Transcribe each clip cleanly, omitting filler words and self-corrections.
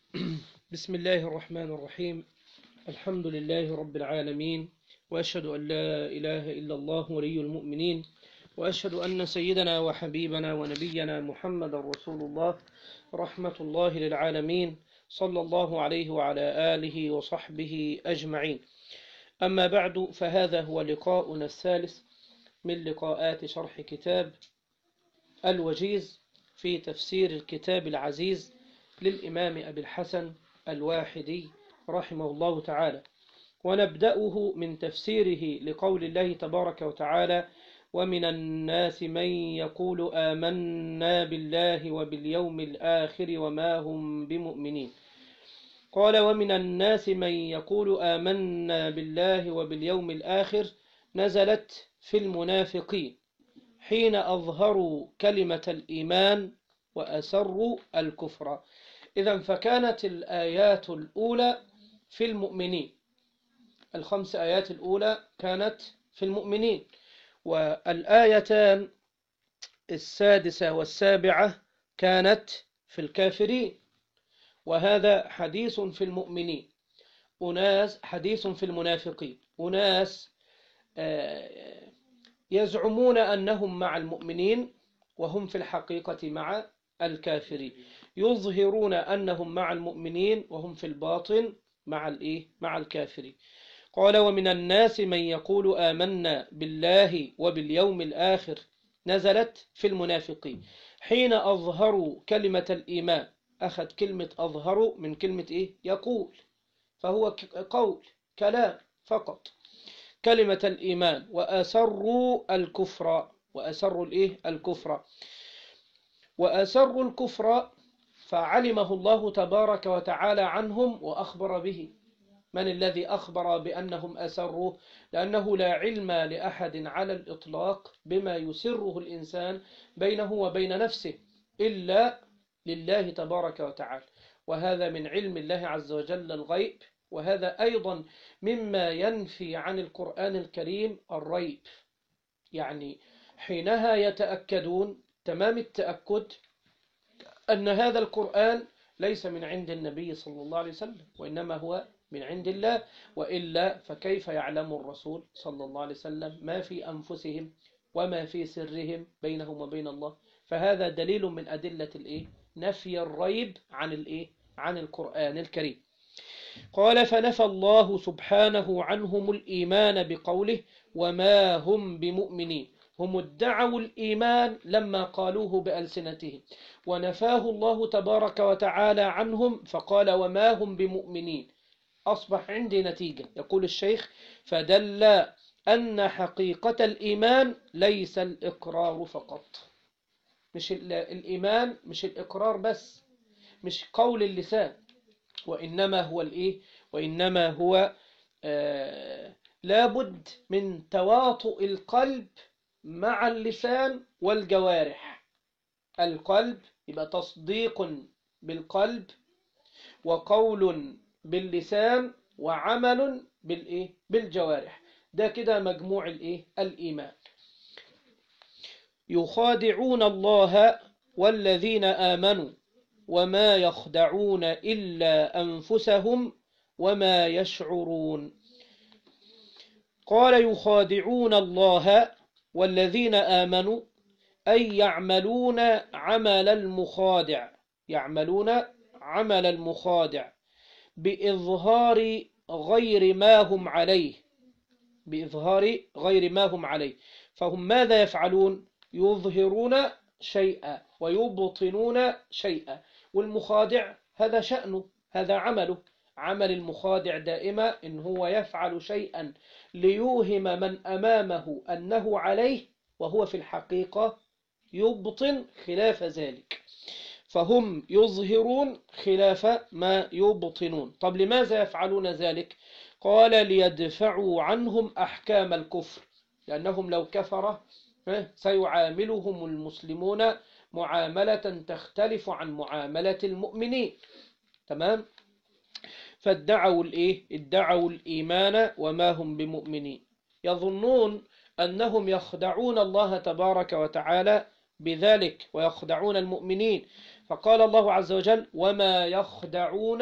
بسم الله الرحمن الرحيم. الحمد لله رب العالمين، وأشهد أن لا إله إلا الله ولي المؤمنين، وأشهد أن سيدنا وحبيبنا ونبينا محمد رسول الله رحمة الله للعالمين، صلى الله عليه وعلى آله وصحبه أجمعين. أما بعد، فهذا هو لقاؤنا الثالث من لقاءات شرح كتاب الوجيز في تفسير الكتاب العزيز للإمام أبي الحسن الواحدي رحمه الله تعالى، ونبدأه من تفسيره لقول الله تبارك وتعالى: ومن الناس من يقول آمنا بالله وباليوم الآخر وما هم بمؤمنين. قال: ومن الناس من يقول آمنا بالله وباليوم الآخر نزلت في المنافقين حين أظهروا كلمة الإيمان وأسروا الكفر. إذن فكانت الآيات الأولى في المؤمنين، الخمس آيات الأولى كانت في المؤمنين، والآيتان السادسة والسابعة كانت في الكافرين. وهذا حديث في المؤمنين، أناس حديث في المنافقين، أناس يزعمون أنهم مع المؤمنين وهم في الحقيقة مع الكافرين، يظهرون أنهم مع المؤمنين وهم في الباطن مع الكافرين. قال: ومن الناس من يقول آمنا بالله وباليوم الآخر نزلت في المنافقين حين أظهروا كلمة الإيمان. أخذ كلمة أظهروا من كلمة يقول، فهو قول كلام فقط، كلمة الإيمان، وأسروا الكفر، وأسروا الكفر فعلمه الله تبارك وتعالى عنهم وأخبر به. من الذي أخبر بأنهم أسروه؟ لأنه لا علم لأحد على الإطلاق بما يسره الإنسان بينه وبين نفسه إلا لله تبارك وتعالى، وهذا من علم الله عز وجل الغيب، وهذا أيضا مما ينفي عن القرآن الكريم الريب. يعني حينها يتأكدون تمام التأكد أن هذا القرآن ليس من عند النبي صلى الله عليه وسلم، وإنما هو من عند الله، وإلا فكيف يعلم الرسول صلى الله عليه وسلم ما في أنفسهم وما في سرهم بينهم وبين الله؟ فهذا دليل من أدلة نفي الريب عن القرآن الكريم. قال: فنفى الله سبحانه عنهم الإيمان بقوله: وما هم بمؤمنين. هم ادعوا الإيمان لما قالوه بألسنتهم، ونفاه الله تبارك وتعالى عنهم فقال: وما هم بمؤمنين. أصبح عندي نتيجة، يقول الشيخ: فدل أن حقيقة الإيمان ليس الإقرار فقط. مش الإيمان، مش الإقرار بس، مش قول اللسان، وإنما هو لابد من تواطؤ القلب مع اللسان والجوارح. القلب يبقى تصديق بالقلب، وقول باللسان، وعمل بالجوارح. ده كده مجموع الإيمان. يخادعون الله والذين آمنوا وما يخدعون إلا أنفسهم وما يشعرون. قال: يخادعون الله والذين آمنوا، أي يعملون عمل المخادع بإظهار غير ما هم عليه. فهم ماذا يفعلون؟ يظهرون شيئا ويبطنون شيئا، والمخادع هذا شأنه، هذا عمله. عمل المخادع دائما إن هو يفعل شيئا ليوهم من أمامه أنه عليه، وهو في الحقيقة يبطن خلاف ذلك. فهم يظهرون خلاف ما يبطنون. طب لماذا يفعلون ذلك؟ قال: ليدفعوا عنهم أحكام الكفر، لأنهم لو كفر سيعاملهم المسلمون معاملة تختلف عن معاملة المؤمنين. تمام؟ فادعوا ادعوا الإيمان وما هم بمؤمنين، يظنون أنهم يخدعون الله تبارك وتعالى بذلك ويخدعون المؤمنين، فقال الله عز وجل وما يخدعون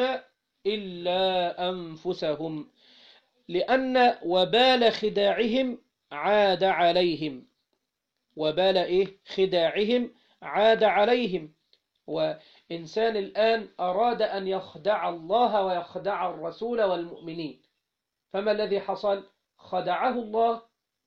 إلا أنفسهم، لأن وبال خداعهم عاد عليهم. وبال إيه؟ خداعهم عاد عليهم. وإنسان الآن أراد أن يخدع الله ويخدع الرسول والمؤمنين، فما الذي حصل؟ خدعه الله.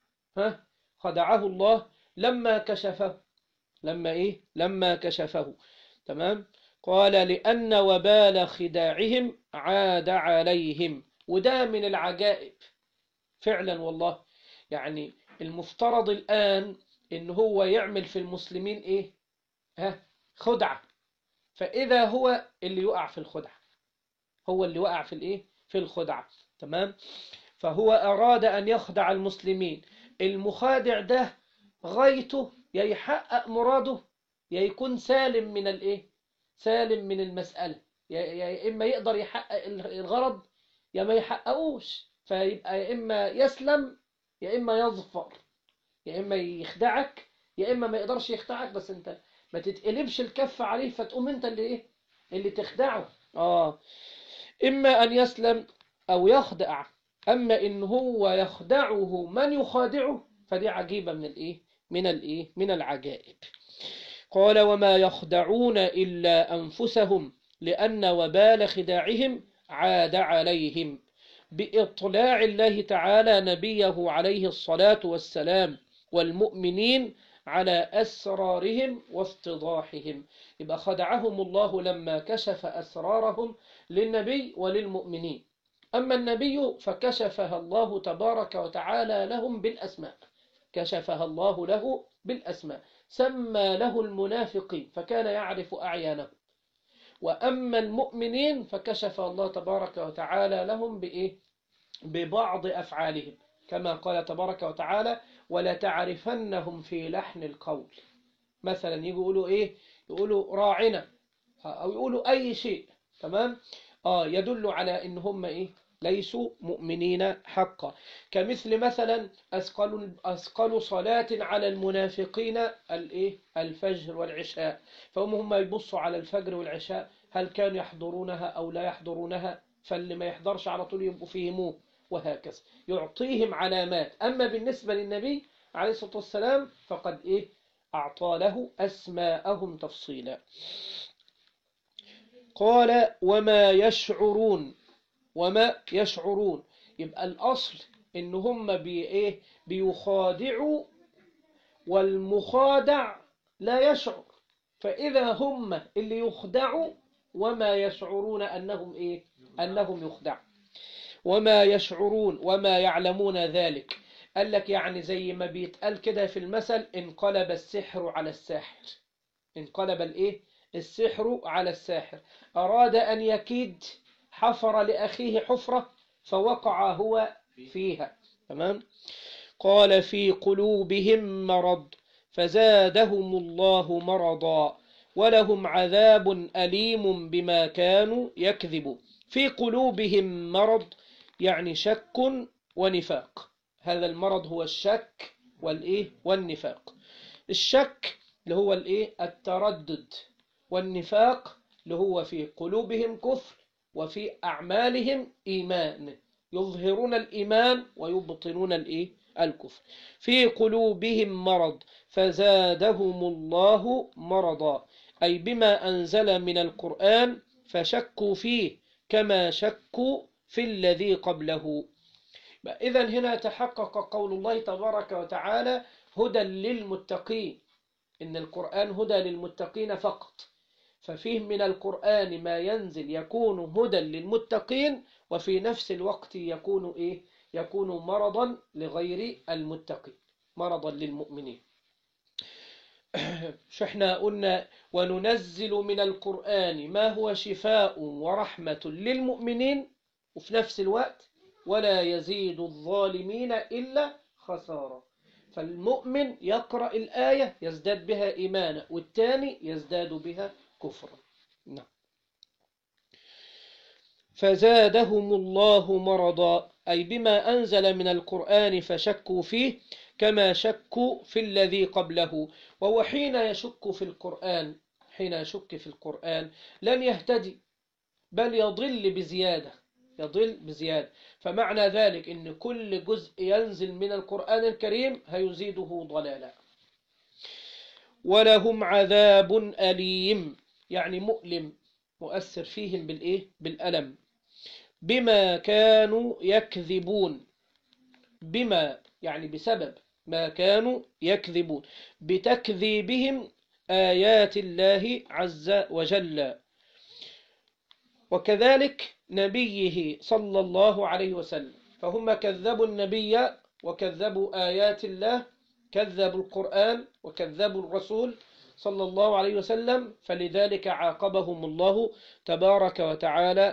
خدعه الله لما كشفه. لما إيه؟ لما كشفه. تمام. قال لأن وبال خداعهم عاد عليهم. وده من العجائب فعلا والله. يعني المفترض الآن إن هو يعمل في المسلمين إيه؟ خدعة. فإذا هو اللي يقع في الخدعة، هو اللي وقع في الإيه؟ في الخدعة. تمام. فهو أراد أن يخدع المسلمين. المخادع ده غايته يا يحقق مراده يا يكون سالم من الإيه؟ سالم من المسألة. يا إما يقدر يحقق الغرض يا ما يحققوش، فيبقى يا إما يسلم يا إما يظفر، يا إما يخدعك يا إما ما يقدرش يخدعك، بس أنت ما تتقلبش الكف عليه فتقوم أنت اللي إيه؟ اللي تخدعه. إما أن يسلم أو يخدع. أما إن هو يخدعه من يخادعه فدي عجيبة من الإيه؟ من الإيه؟ من العجائب. قال وما يخدعون إلا أنفسهم لأن وبال خداعهم عاد عليهم، بإطلاع الله تعالى نبيه عليه الصلاة والسلام والمؤمنين على أسرارهم وافتضاحهم. يبقى خدعهم الله لما كشف أسرارهم للنبي وللمؤمنين. أما النبي فكشفها الله تبارك وتعالى لهم بالأسماء، كشفها الله له بالأسماء، سمى له المنافقين فكان يعرف أعيانهم. وأما المؤمنين فكشف الله تبارك وتعالى لهم بإيه؟ ببعض أفعالهم، كما قال تبارك وتعالى ولتعرفنهم في لحن القول. مثلا يقولوا إيه؟ يقولوا راعنا أو يقولوا أي شيء. تمام. يدل على إن هم إيه؟ ليسوا مؤمنين حقا. كمثل مثلا أثقل صلاة على المنافقين الإيه؟ الفجر والعشاء. فهم يبصوا على الفجر والعشاء هل كانوا يحضرونها أو لا يحضرونها، فاللي ما يحضرش على طول يبقوا فهموه، وهكذا يعطيهم علامات. أما بالنسبة للنبي عليه الصلاة والسلام فقد إيه؟ أعطى له أسماءهم تفصيلا. قال وما يشعرون. وما يشعرون يبقى الأصل إن هم بيخادعوا، والمخادع لا يشعر، فإذا هم اللي يخدعوا وما يشعرون أنهم إيه؟ أنهم يخدعوا. وما يشعرون وما يعلمون ذلك. قال لك يعني زي ما بيتقال كده في المثل انقلب السحر على الساحر. انقلب الإيه؟ السحر على الساحر. أراد أن يكيد، حفر لأخيه حفرة فوقع هو فيها. تمام. قال في قلوبهم مرض فزادهم الله مرضا ولهم عذاب أليم بما كانوا يكذبون. في قلوبهم مرض يعني شك ونفاق. هذا المرض هو الشك والإيه؟ والنفاق. الشك اللي هو الإيه؟ التردد، والنفاق اللي هو في قلوبهم كفر وفي أعمالهم إيمان، يظهرون الإيمان ويبطنون الإيه؟ الكفر. في قلوبهم مرض فزادهم الله مرضا، أي بما أنزل من القرآن فشكوا فيه كما شكوا في الذي قبله. إذن هنا تحقق قول الله تبارك وتعالى هدى للمتقين، إن القرآن هدى للمتقين فقط. ففيه من القرآن ما ينزل يكون هدى للمتقين وفي نفس الوقت يكون إيه؟ يكون مرضا لغير المتقين، مرضا للمؤمنين. شحنا قلنا وننزل من القرآن ما هو شفاء ورحمة للمؤمنين، وفي نفس الوقت ولا يزيد الظالمين إلا خسارة. فالمؤمن يقرأ الآية يزداد بها إيمانا، والثاني يزداد بها كفرا. نعم. فزادهم الله مرضا، أي بما أنزل من القرآن فشكوا فيه كما شكوا في الذي قبله. وهو حين يشك في القرآن، حين يشك في القرآن لن يهتدي، بل يضل بزيادة، يضل بزيادة. فمعنى ذلك إن كل جزء ينزل من القرآن الكريم هيزيده ضلالا. ولهم عذاب أليم، يعني مؤلم، مؤثر فيهم بالإيه؟ بالألم. بما كانوا يكذبون، بما يعني بسبب ما كانوا يكذبون، بتكذيبهم آيات الله عز وجل. وكذلك نبيه صلى الله عليه وسلم، فهم كذبوا النبي وكذبوا آيات الله، كذبوا القرآن وكذبوا الرسول صلى الله عليه وسلم، فلذلك عاقبهم الله تبارك وتعالى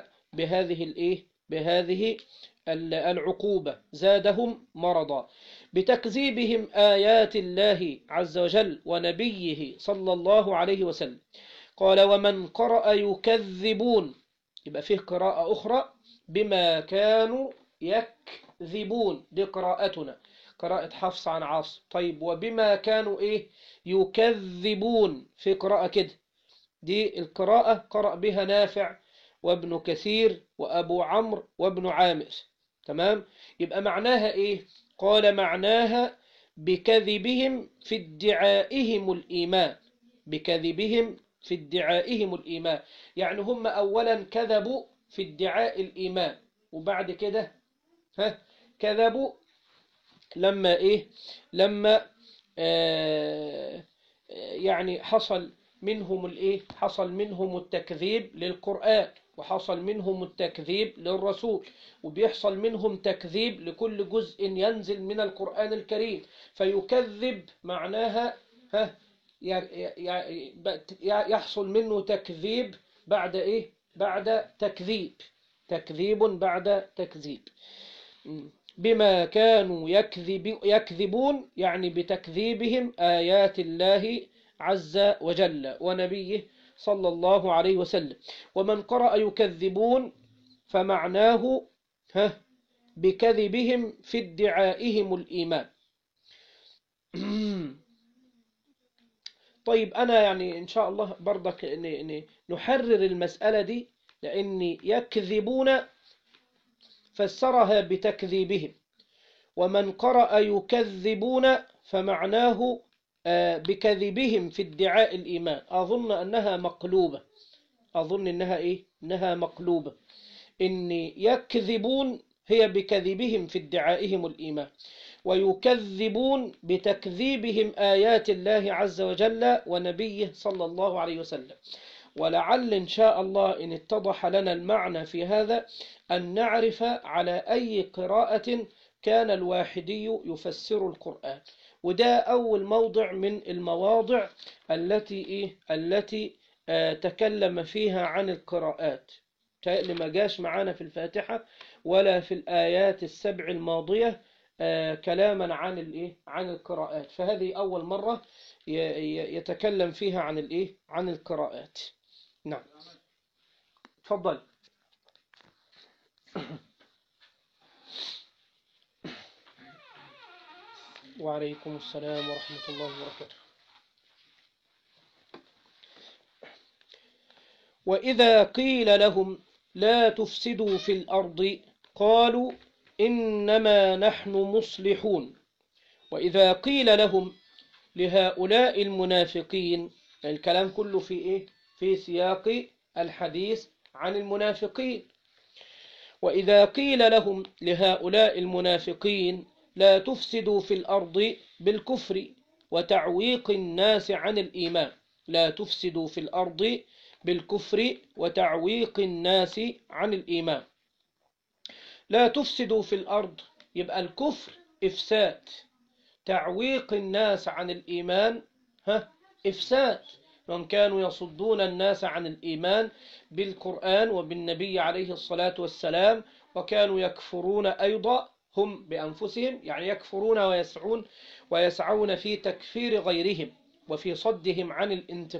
بهذه العقوبة، زادهم مرضا بتكذيبهم آيات الله عز وجل ونبيه صلى الله عليه وسلم. قال ومن قرأ يكذبون، يبقى فيه قراءة أخرى بما كانوا يكذبون، دي قراءتنا قراءة حفص عن عاصم. طيب وبما كانوا يكذبون، في قراءة كده، دي القراءة قرأ بها نافع وابن كثير وأبو عمرو وابن عامر. تمام؟ يبقى معناها قال معناها بكذبهم في ادعائهم الإيمان، بكذبهم في ادعائهم الإيمان، يعني هم أولا كذبوا في ادعاء الإيمان، وبعد كده كذبوا لما لما يعني حصل منهم التكذيب للقرآن، وحصل منهم التكذيب للرسول، وبيحصل منهم تكذيب لكل جزء ينزل من القرآن الكريم. فيكذب معناها يحصل منه تكذيب بعد بعد تكذيب، تكذيب بعد تكذيب. بما كانوا يكذبون، يعني بتكذيبهم آيات الله عز وجل ونبيه صلى الله عليه وسلم. ومن قرأ يكذبون فمعناه بكذبهم في ادعائهم الإيمان. طيب أنا يعني إن شاء الله برضك نحرر المسألة دي، لأن يكذبون فسرها بتكذيبهم، ومن قرأ يكذبون فمعناه بكذبهم في ادعاء الإيمان. أظن أنها مقلوبة، أظن إنها مقلوبة، إن يكذبون هي بكذبهم في ادعائهم الإيمان، ويكذبون بتكذيبهم آيات الله عز وجل ونبيه صلى الله عليه وسلم. ولعل إن شاء الله إن اتضح لنا المعنى في هذا أن نعرف على أي قراءة كان الواحدي يفسر القرآن. وده أول موضع من المواضع التي تكلم فيها عن القراءات، اللي ما جاش معانا في الفاتحة ولا في الآيات السبع الماضية كلاما عن القراءات، فهذه أول مرة يتكلم فيها عن القراءات. نعم، تفضل. وعليكم السلام ورحمة الله وبركاته. وإذا قيل لهم لا تفسدوا في الأرض قالوا إنما نحن مصلحون. وإذا قيل لهم، لهؤلاء المنافقين، الكلام كله في سياق الحديث عن المنافقين. وإذا قيل لهم لهؤلاء المنافقين لا تفسدوا في الأرض بالكفر وتعويق الناس عن الإيمان، لا تفسدوا في الأرض بالكفر وتعويق الناس عن الإيمان. لا تفسدوا في الأرض يبقى الكفر إفساد، تعويق الناس عن الإيمان إفساد. من كانوا يصدون الناس عن الإيمان بالقرآن وبالنبي عليه الصلاة والسلام، وكانوا يكفرون أيضا هم بأنفسهم، يعني يكفرون ويسعون في تكفير غيرهم وفي صدهم عن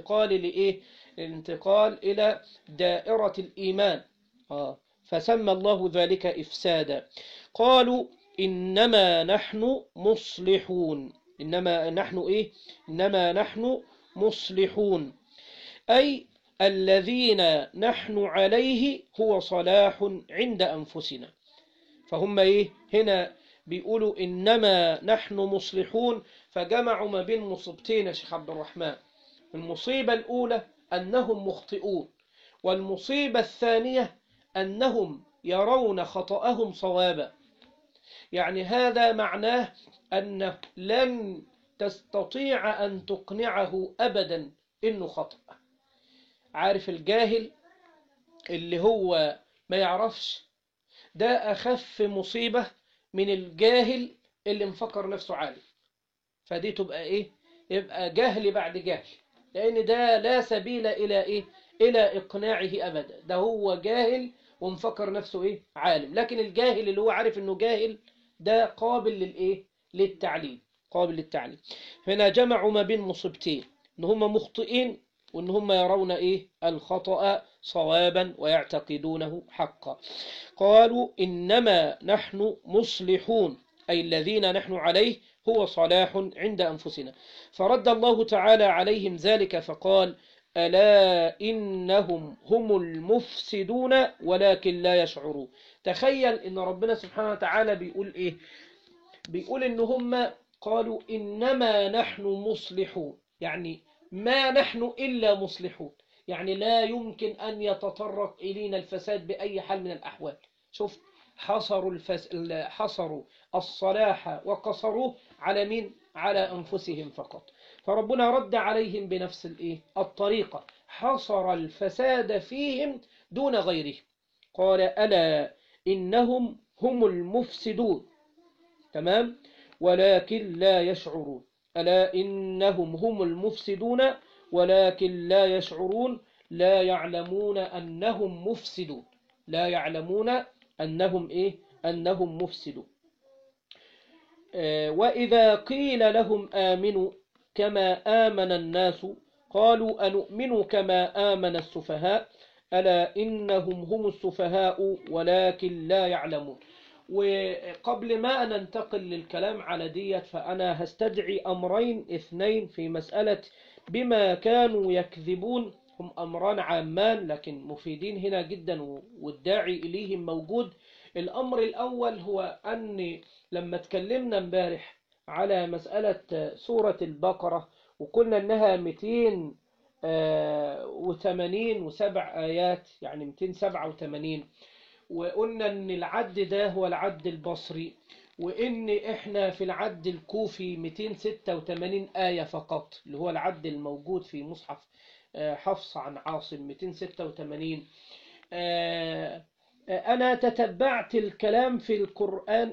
الانتقال إلى دائرة الإيمان، فسمى الله ذلك إفسادا. قالوا إنما نحن مصلحون، إنما نحن مصلحون، أي الذين نحن عليه هو صلاح عند أنفسنا. فهم إيه هنا بيقولوا إنما نحن مصلحون، فجمعوا ما بين مصيبتين يا شيخ عبد الرحمن. المصيبة الأولى أنهم مخطئون، والمصيبة الثانية أنهم يرون خطأهم صوابا. يعني هذا معناه أن لن تستطيع أن تقنعه أبدا إنه خطأ. عارف الجاهل اللي هو ما يعرفش، ده أخف مصيبة من الجاهل اللي مفكر نفسه عالم. فدي تبقى إيه؟ يبقى جهل بعد جهل، لأن ده لا سبيل إلى إيه؟ إلى إقناعه أبدا. ده هو جاهل ومفكر نفسه إيه؟ عالم. لكن الجاهل اللي هو عارف إنه جاهل ده قابل للإيه؟ للتعليم، قابل للتعليم. هنا جمعوا ما بين مصيبتين، إن هم مخطئين وإن هم يرون إيه؟ الخطأ صوابا ويعتقدونه حقا. قالوا إنما نحن مصلحون، أي الذين نحن عليه هو صلاح عند أنفسنا. فرد الله تعالى عليهم ذلك فقال: ألا إنهم هم المفسدون ولكن لا يشعرون. تخيل إن ربنا سبحانه وتعالى بيقول إيه؟ بيقول إن هم قالوا إنما نحن مصلحون، يعني ما نحن إلا مصلحون، يعني لا يمكن أن يتطرق إلينا الفساد بأي حال من الأحوال. شوف، حصروا الصلاح وقصروه على مين؟ على أنفسهم فقط. فربنا رد عليهم بنفس الطريقة، حصر الفساد فيهم دون غيرهم. قال: ألا إنهم هم المفسدون، تمام، ولكن لا يشعرون. ألا إنهم هم المفسدون ولكن لا يشعرون، لا يعلمون أنهم مفسدون، لا يعلمون أنهم أنهم مفسدون. وإذا قيل لهم آمنوا كما آمن الناس قالوا أنؤمن كما آمن السفهاء ألا إنهم هم السفهاء ولكن لا يعلمون. وقبل ما ننتقل للكلام على ديت، فأنا هستدعي أمرين اثنين في مسألة بما كانوا يكذبون. هم أمران عامان لكن مفيدين هنا جدا والداعي إليهم موجود. الأمر الأول هو أن لما تكلمنا امبارح على مسألة سورة البقرة وقلنا أنها 287 آيات، يعني 287، وقلنا أن العد ده هو العد البصري، وإن إحنا في العد الكوفي 286 آية فقط، اللي هو العد الموجود في مصحف حفص عن عاصم 286. أنا تتبعت الكلام في القرآن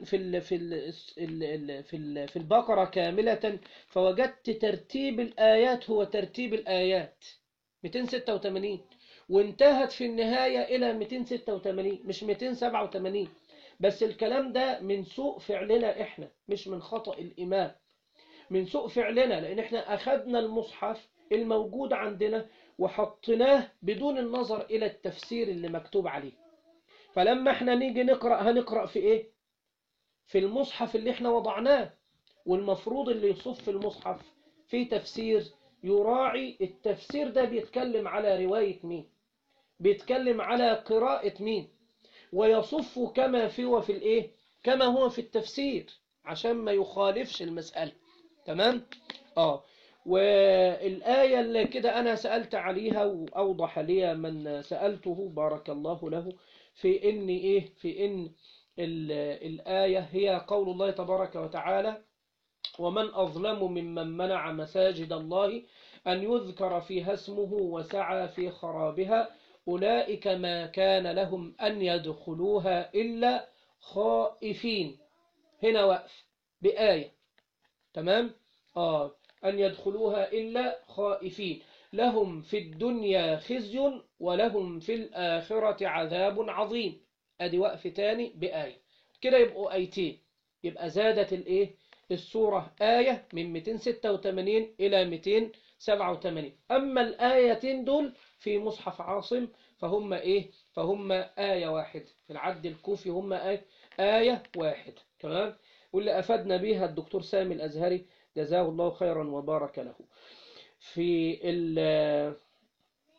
في البقرة كاملة، فوجدت ترتيب الآيات هو ترتيب الآيات 286، وانتهت في النهاية إلى 286 مش 287. بس الكلام ده من سوء فعلنا إحنا، مش من خطأ الإمام، من سوء فعلنا، لأن إحنا أخذنا المصحف الموجود عندنا وحطيناه بدون النظر إلى التفسير اللي مكتوب عليه. فلما احنا نيجي نقرأ هنقرأ في ايه؟ في المصحف اللي احنا وضعناه، والمفروض اللي يصف المصحف في تفسير يراعي التفسير ده بيتكلم على رواية مين، بيتكلم على قراءة مين، ويصف كما في الايه، كما هو في التفسير، عشان ما يخالفش المسألة. تمام؟ والآية اللي كده أنا سألت عليها وأوضح لي من سألته بارك الله له في إن في إن الآية هي قول الله تبارك وتعالى: ومن أظلم ممن منع مساجد الله أن يذكر فيها اسمه وسعى في خرابها أولئك ما كان لهم أن يدخلوها إلا خائفين. هنا وقف بآية، تمام؟ أن يدخلوها إلا خائفين لهم في الدنيا خزي ولهم في الآخرة عذاب عظيم. أدي وقف تاني بآية، كده يبقوا آيتين، يبقى زادت السورة آية من 286 إلى 287. أما الآيتين دول في مصحف عاصم فهم فهم آية واحد، في العد الكوفي هم آية واحد. تمام؟ واللي أفادنا بها الدكتور سامي الأزهري جزاه الله خيرا وبارك له. في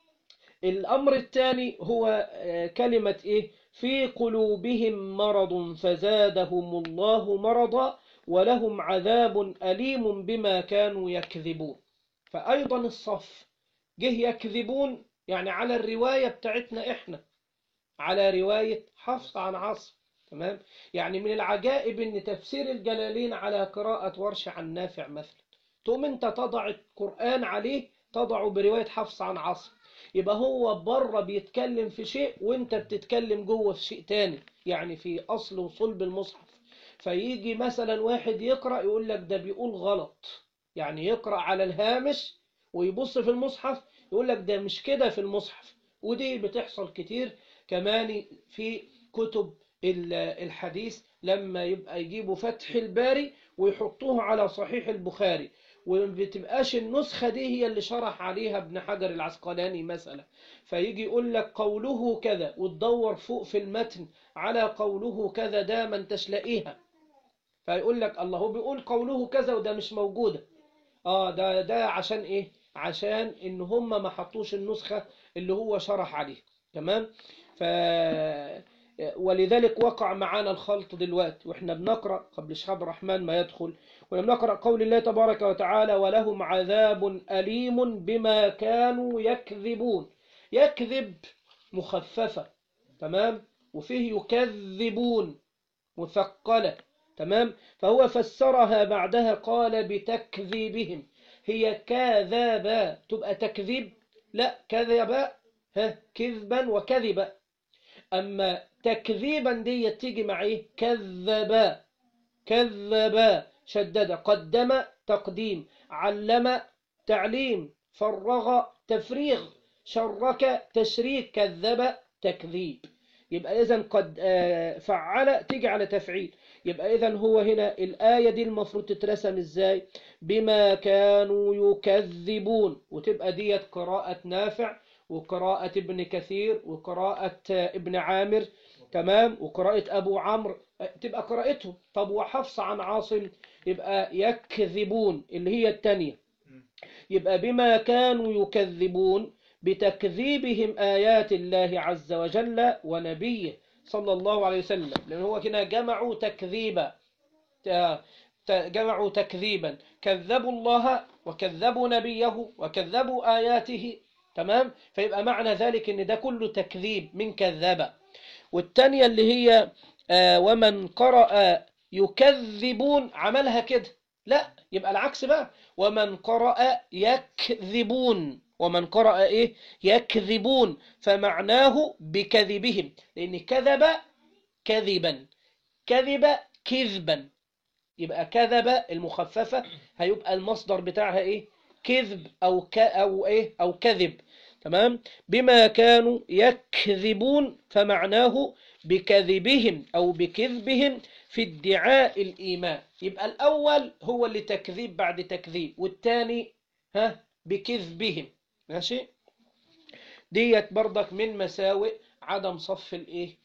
الأمر الثاني هو كلمة إيه؟ في قلوبهم مرض فزادهم الله مرضا ولهم عذاب أليم بما كانوا يكذبون. فأيضا الصف جه يكذبون يعني على الرواية بتاعتنا إحنا، على رواية حفص عن عاصم. تمام. يعني من العجائب ان تفسير الجلالين على قراءة ورش عن نافع مثلا، تقوم انت تضع القرآن عليه تضعه برواية حفص عن عاصم، يبقى هو بره بيتكلم في شيء وانت بتتكلم جوه في شيء تاني، يعني في اصل وصلب المصحف. فيجي مثلا واحد يقرأ يقول لك ده بيقول غلط، يعني يقرأ على الهامش ويبص في المصحف يقول لك ده مش كده في المصحف. ودي بتحصل كتير كمان في كتب الحديث، لما يبقى يجيبوا فتح الباري ويحطوه على صحيح البخاري، وبتبقاش النسخة دي هي اللي شرح عليها ابن حجر العسقلاني مثلا، فيجي يقول لك قوله كذا وتدور فوق في المتن على قوله كذا ده ما انتش لاقيها، فيقول لك الله هو بيقول قوله كذا وده مش موجودة. ده عشان ايه؟ عشان ان هم ما حطوش النسخة اللي هو شرح عليها. تمام. ف ولذلك وقع معانا الخلط دلوقتي واحنا بنقرأ قبل شهاب الرحمن ما يدخل، ونقرأ قول الله تبارك وتعالى ولهم عذاب أليم بما كانوا يكذبون. يكذب مخففة، تمام، وفيه يكذبون مثقلة. تمام. فهو فسرها بعدها قال بتكذيبهم. هي كذابا تبقى تكذيب؟ لا، كذبا كذبا وكذبا. أما تكذيبا دي تيجي مع إيه؟ كذبا. كذبا شدد، قدم تقديم، علم تعليم، فرغ تفريغ، شرك تشريك، كذب تكذيب. يبقى إذن قد فعل تيجي على تفعيل. يبقى إذن هو هنا الآية دي المفروض تترسم إزاي؟ بما كانوا يكذبون، وتبقى ديت قراءة نافع وقراءة ابن كثير وقراءة ابن عامر. تمام. وقراءة أبو عمرو تبقى قراءتهم. طب وحفص عن عاصم يبقى يكذبون اللي هي الثانية. يبقى بما كانوا يكذبون بتكذيبهم آيات الله عز وجل ونبيه صلى الله عليه وسلم، لأن هو كنا جمعوا تكذيبا، جمعوا تكذيبا، كذبوا الله وكذبوا نبيه وكذبوا آياته. تمام. فيبقى معنى ذلك ان ده كله تكذيب من كذب. والتانية اللي هي ومن قرأ يكذبون عملها كده، لا، يبقى العكس بقى، ومن قرأ يكذبون. ومن قرأ ايه؟ يكذبون، فمعناه بكذبهم، لان كذب كذبا، كذب كذبا. يبقى كذب المخففة هيبقى المصدر بتاعها ايه؟ كذب او ايه؟ او كذب. تمام. بما كانوا يكذبون فمعناه بكذبهم او بكذبهم في ادعاء الايمان. يبقى الاول هو اللي تكذيب بعد تكذيب، والثاني بكذبهم. ماشي. ديت برضك من مساوئ عدم صف الايه؟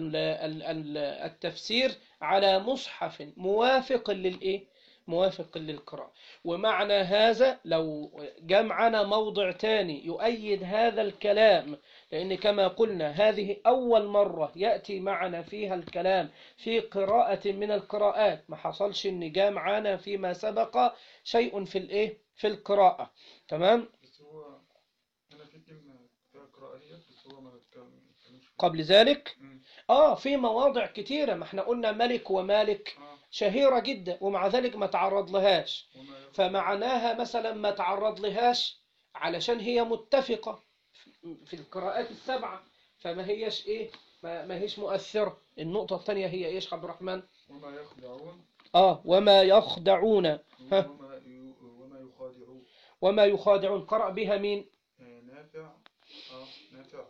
التفسير على مصحف موافق للايه؟ موافق للقراءة. ومعنى هذا لو جمعنا موضع تاني يؤيد هذا الكلام، لأن كما قلنا هذه أول مرة يأتي معنا فيها الكلام في قراءة من القراءات، ما حصلش إن جاء معنا فيما سبق شيء في الإيه؟ في القراءة. تمام. بس هو أنا في كلمة فيها قراءة بس هو ما بتكلمش قبل ذلك فيها. في مواضع كتيرة، ما احنا قلنا ملك ومالك شهيرة جدا ومع ذلك ما تعرض لهاش، فمعناها مثلا ما تعرض لهاش علشان هي متفقة في القراءات السبعة، فما هيش ايه؟ ما هيش مؤثرة. النقطة الثانية هي ايش عبد الرحمن؟ وما يخدعون. وما يخدعون. وما يخادعون. وما يخادعون قرأ بها مين؟ نافع. نافع.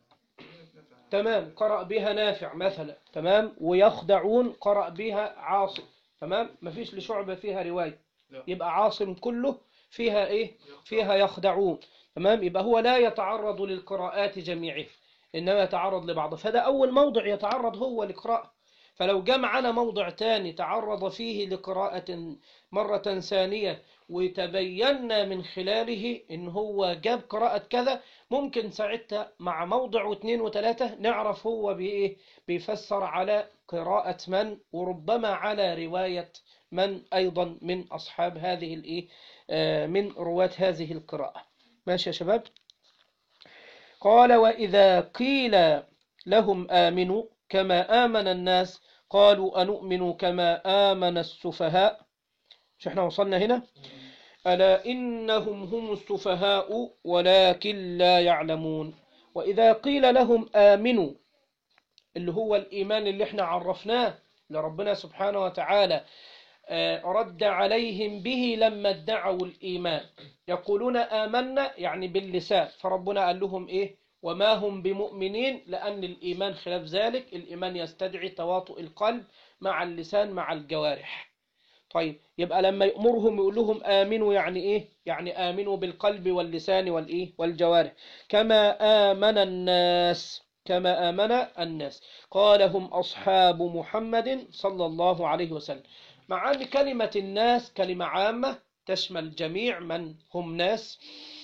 تمام. قرأ بها نافع مثلا. تمام. ويخدعون قرأ بها عاصم. تمام. مفيش لشعبة فيها رواية. لا. يبقى عاصم كله فيها ايه؟ فيها يخدعون. تمام. يبقى هو لا يتعرض للقراءات جميعها، إنما يتعرض لبعضها. فده أول موضع يتعرض هو لقراءة. فلو جاء معنا موضع تاني تعرض فيه لقراءة مرة ثانية وتبينا من خلاله إن هو جاب قراءة كذا، ممكن ساعتها مع موضع واثنين وثلاثة نعرف هو بإيه بيفسر على قراءة من، وربما على رواية من أيضا من أصحاب هذه الإيه من رواة هذه القراءة. ماشي يا شباب؟ قال وإذا قيل لهم آمنوا كما آمن الناس قالوا أنؤمن كما آمن السفهاء. مش احنا وصلنا هنا؟ ألا إنهم هم السفهاء ولكن لا يعلمون. وإذا قيل لهم آمنوا اللي هو الإيمان اللي احنا عرفناه لربنا سبحانه وتعالى رد عليهم به لما ادعوا الإيمان، يقولون آمنا يعني باللسان، فربنا قال لهم إيه وما هم بمؤمنين، لأن الإيمان خلاف ذلك، الإيمان يستدعي تواطؤ القلب مع اللسان مع الجوارح. طيب يبقى لما يأمرهم يقول لهم آمنوا يعني إيه؟ يعني آمنوا بالقلب واللسان والإيه والجوارح كما آمن الناس، كما آمن الناس. قال هم أصحاب محمد صلى الله عليه وسلم. مع أن كلمة الناس كلمة عامة تشمل جميع من هم ناس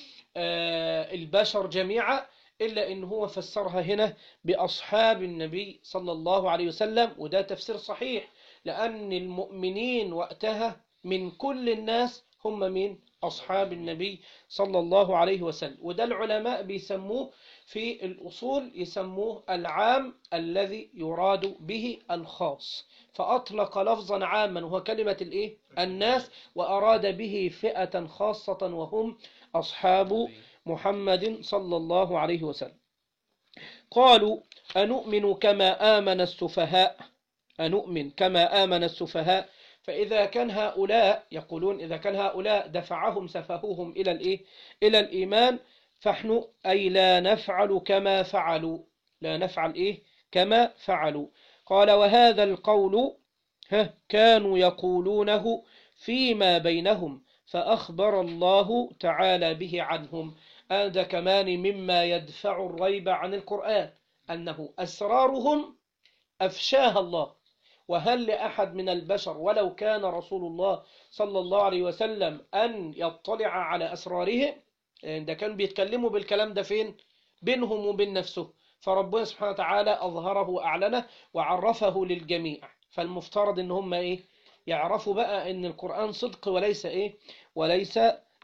البشر جميعا، إلا إن هو فسرها هنا بأصحاب النبي صلى الله عليه وسلم، وده تفسير صحيح، لأن المؤمنين وقتها من كل الناس هم من أصحاب النبي صلى الله عليه وسلم. وده العلماء بيسموه في الأصول يسموه العام الذي يراد به الخاص، فأطلق لفظا عاما وهو كلمة الإيه؟ الناس، وأراد به فئة خاصة وهم أصحاب محمد صلى الله عليه وسلم. قالوا أنؤمن كما آمن السفهاء، أنؤمن كما آمن السفهاء. فإذا كان هؤلاء يقولون إذا كان هؤلاء دفعهم سفهوهم إلى الإيه؟ إلى الإيمان، فنحن أي لا نفعل كما فعلوا، لا نفعل إيه؟ كما فعلوا. قال وهذا القول كانوا يقولونه فيما بينهم فأخبر الله تعالى به عنهم. هذا كمان مما يدفع الريب عن القرآن، أنه أسرارهم أفشاها الله. وهل لأحد من البشر ولو كان رسول الله صلى الله عليه وسلم أن يطلع على أسرارهم؟ ده كان بيتكلموا بالكلام ده فين؟ بينهم وبين نفسه، فربنا سبحانه وتعالى أظهره وأعلنه وعرفه للجميع. فالمفترض إن هم إيه؟ يعرفوا بقى إن القرآن صدق وليس إيه؟ وليس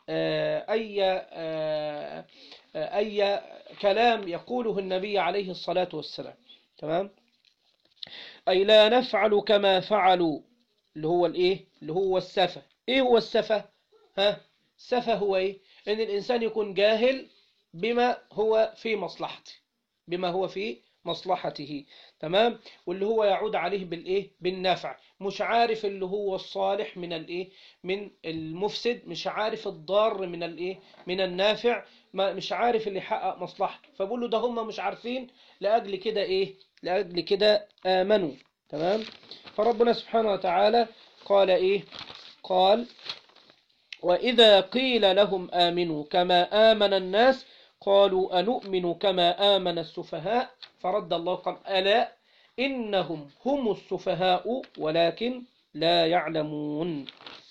أي كلام يقوله النبي عليه الصلاة والسلام. تمام؟ أي لا نفعل كما فعلوا، اللي هو الإيه؟ اللي هو السفه. إيه هو السفه؟ السفه هو إيه؟ إن الإنسان يكون جاهل بما هو في مصلحته، بما هو في مصلحته. تمام؟ واللي هو يعود عليه بالإيه؟ بالنفع، مش عارف اللي هو الصالح من الإيه؟ من المفسد، مش عارف الضار من الإيه؟ من النافع، مش عارف اللي يحقق مصلحته، فبقول له ده هم مش عارفين، لأجل كده إيه؟ لأجل كده آمنوا. تمام؟ فربنا سبحانه وتعالى قال إيه؟ قال وإذا قيل لهم آمنوا كما آمن الناس قالوا أنؤمن كما آمن السفهاء. فرد الله قال ألا إنهم هم السفهاء ولكن لا يعلمون.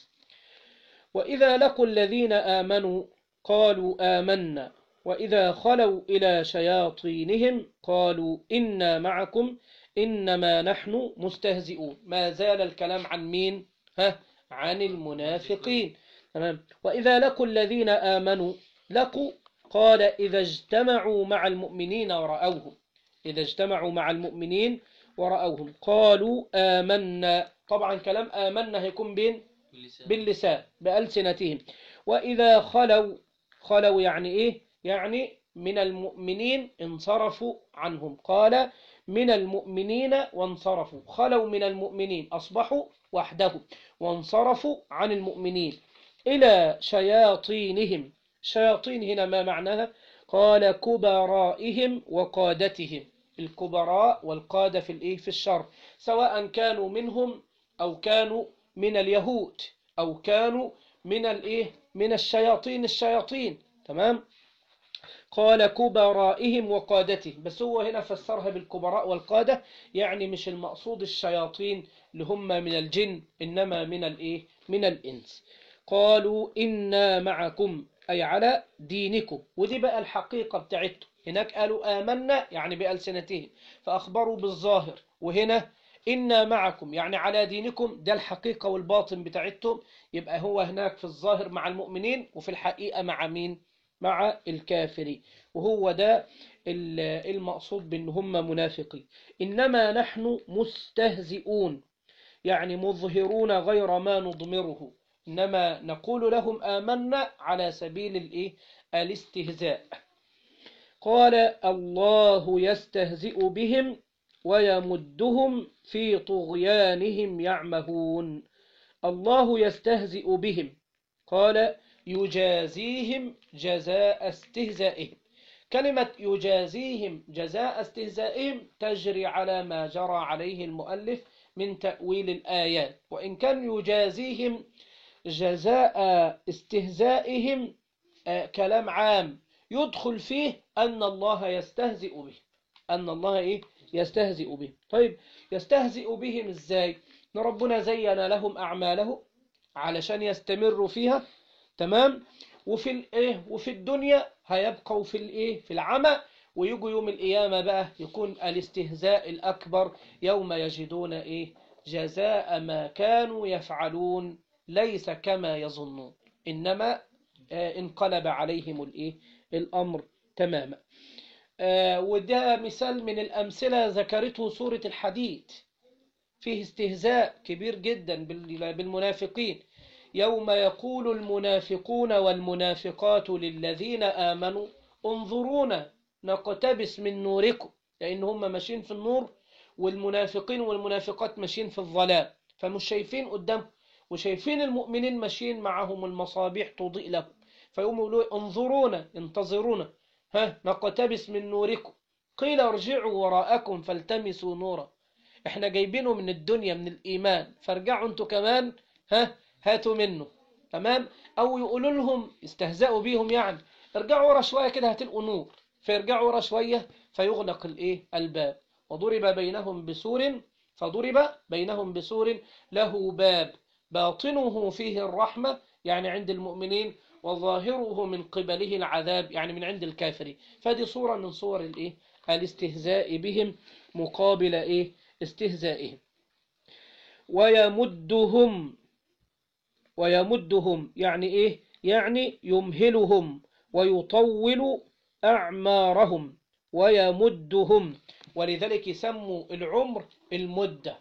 وإذا لقوا الذين آمنوا قالوا آمنا وإذا خلوا إلى شياطينهم قالوا إنا معكم إنما نحن مستهزئون. ما زال الكلام عن مين؟ عن المنافقين. تمام؟ وإذا لقوا الذين آمنوا، لقوا قال إذا اجتمعوا مع المؤمنين ورأوهم، إذا اجتمعوا مع المؤمنين ورأوهم قالوا آمنا. طبعا كلام آمنا هيكون باللسان بألسنتهم. وإذا خلوا يعني إيه؟ يعني من المؤمنين انصرفوا عنهم، قال من المؤمنين وانصرفوا، خلوا من المؤمنين أصبحوا وحدهم وانصرفوا عن المؤمنين إلى شياطينهم. شياطين هنا ما معناها؟ قال كبرائهم وقادتهم. الكبراء والقادة في الإيه؟ في الشر، سواء كانوا منهم أو كانوا من اليهود أو كانوا من الإيه؟ من الشياطين. تمام؟ قال كبرائهم وقادتهم، بس هو هنا فسرها بالكبراء والقادة، يعني مش المقصود الشياطين اللي هم من الجن، إنما من الإيه؟ من الإنس. قالوا إنا معكم أي على دينكم، ودي بقى الحقيقة بتاعتهم. هناك قالوا آمنا يعني بألسنتهم فأخبروا بالظاهر، وهنا إنا معكم يعني على دينكم، ده الحقيقة والباطن بتاعتهم. يبقى هو هناك في الظاهر مع المؤمنين، وفي الحقيقة مع مين؟ مع الكافرين. وهو ده المقصود بأن هم منافقين. إنما نحن مستهزئون يعني مظهرون غير ما نضمره، إنما نقول لهم آمنا على سبيل الاستهزاء. قال الله يستهزئ بهم ويمدهم في طغيانهم يعمهون. الله يستهزئ بهم، قال يجازيهم جزاء استهزائهم. كلمة يجازيهم جزاء استهزائهم تجري على ما جرى عليه المؤلف من تأويل الآيات، وإن كان يجازيهم جزاء استهزائهم كلام عام يدخل فيه أن الله يستهزئ به، أن الله يستهزئ به. طيب يستهزئ بهم إزاي؟ ربنا زين لهم أعماله علشان يستمروا فيها، تمام، وفي الدنيا هيبقوا في العمى، ويجوا يوم القيامة بقى يكون الاستهزاء الأكبر يوم يجدون جزاء ما كانوا يفعلون ليس كما يظنون، إنما انقلب عليهم الأمر تماما. وده مثال من الأمثلة ذكرته سورة الحديد، فيه استهزاء كبير جدا بالمنافقين. يوم يقول المنافقون والمنافقات للذين آمنوا انظرونا نقتبس من نوركم، لأن هم ماشيين في النور، والمنافقين والمنافقات ماشيين في الظلام، فمش شايفين قدامهم، وشايفين المؤمنين ماشيين معهم المصابيح تضيء لهم، فيقوموا يقولوا انظرونا انتظرونا نقتبس من نوركم، قيل ارجعوا وراءكم فالتمسوا نورا، احنا جايبينه من الدنيا من الإيمان، فارجعوا انتوا كمان هاتوا منه، تمام. أو يقولوا لهم استهزأوا بيهم يعني ارجعوا ورا شوية كده هتلقوا نور، فيرجعوا ورا شوية فيغلق الباب. فضرب بينهم بسور له باب باطنه فيه الرحمة يعني عند المؤمنين، وظاهره من قبله العذاب يعني من عند الكافرين. فدي صورة من صور الاستهزاء بهم مقابل استهزائهم. ويمدهم يعني يعني يمهلهم ويطول أعمارهم، ويمدهم، ولذلك يسموا العمر المدة.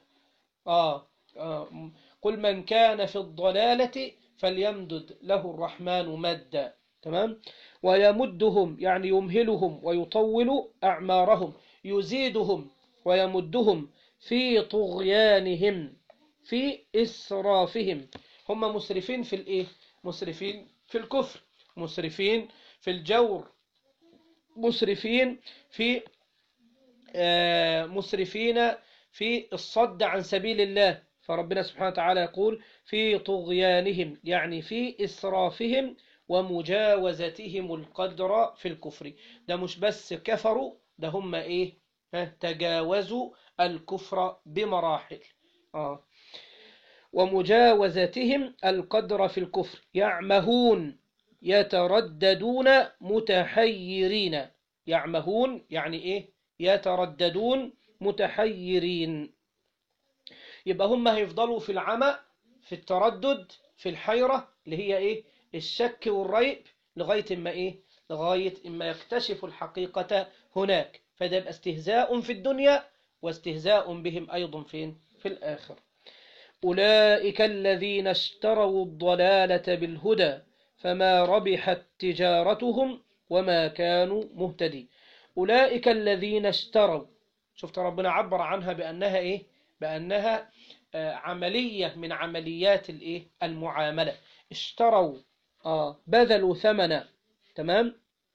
قل من كان في الضلالة فليمدد له الرحمن مدا، تمام. ويمدهم يعني يمهلهم ويطول أعمارهم، يزيدهم ويمدهم في طغيانهم في إسرافهم. هم مسرفين في مسرفين في الكفر، مسرفين في الجور، مسرفين في الصد عن سبيل الله. فربنا سبحانه وتعالى يقول في طغيانهم يعني في إسرافهم ومجاوزتهم القدر في الكفر. ده مش بس كفروا، ده هم تجاوزوا الكفر بمراحل. ومجاوزتهم القدر في الكفر. يعمهون يترددون متحيرين. يعمهون يعني يترددون متحيرين. يبقى هم هيفضلوا في العمى، في التردد، في الحيرة اللي هي الشك والريب، لغاية إما يكتشفوا الحقيقة هناك. فده يبقى استهزاء في الدنيا واستهزاء بهم أيضا في الآخر. أولئك الذين اشتروا الضلالة بالهدى فما ربحت تجارتهم وما كانوا مهتدين. أولئك الذين اشتروا، شفت ربنا عبر عنها بأنها بأنها عملية من عمليات المعاملة. اشتروا بذلوا ثمنا، تمام.